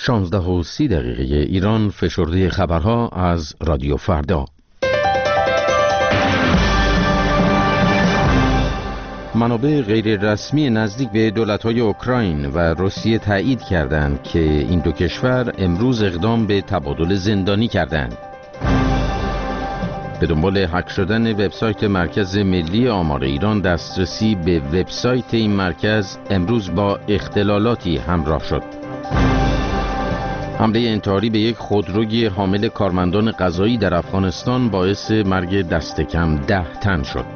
16:30 ایران، فشرده خبرها از رادیو فردا. منابع غیر رسمی نزدیک به دولت‌های اوکراین و روسیه تایید کردند که این دو کشور امروز اقدام به تبادل زندانی کردند. به دنبال هک شدن وبسایت مرکز ملی آمار ایران، دسترسی به وبسایت این مرکز امروز با اختلالاتی همراه شد. حمله انتحاری به یک خودروی حامل کارمندان غذایی در افغانستان باعث مرگ دست کم 10 تن شد.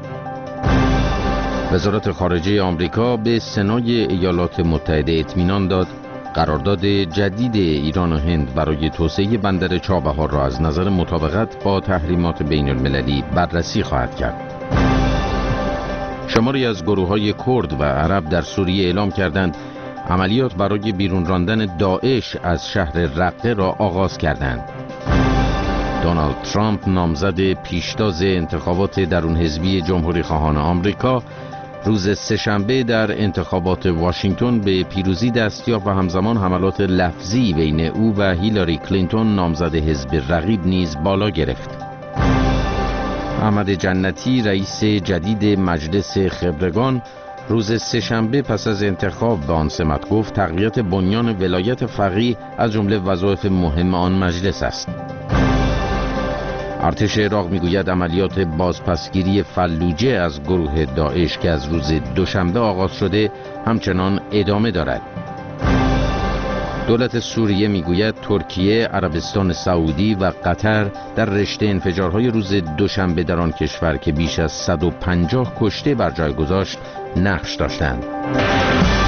وزارت خارجه آمریکا به سنای ایالات متحده اطمینان داد قرارداد جدید ایران و هند برای توسعه بندر چابهار را از نظر مطابقت با تحریمات بین المللی بررسی خواهد کرد. شماری از گروه‌های کرد و عرب در سوریه اعلام کردند عملیات برای بیرون راندن داعش از شهر رقه را آغاز کردند. دونالد ترامپ، نامزد پیشتاز انتخابات درون حزبی جمهوری خواهان آمریکا، روز سه‌شنبه در انتخابات واشنگتن به پیروزی دست یافت و همزمان حملات لفظی بین او و هیلاری کلینتون، نامزد حزب رقیب، نیز بالا گرفت. احمد جنتی، رئیس جدید مجلس خبرگان، روز سه‌شنبه پس از انتخاب به آن سمت گفت تقویت بنیان ولایت فقیه از جمله وظایف مهم آن مجلس است. ارتش عراق میگوید عملیات بازپسگیری فلوجه از گروه داعش که از روز دوشنبه آغاز شده همچنان ادامه دارد. دولت سوریه میگوید ترکیه، عربستان سعودی و قطر در رشته انفجارهای روز دوشنبه در آن کشور که بیش از 150 کشته بر جای گذاشت نقش داشتند.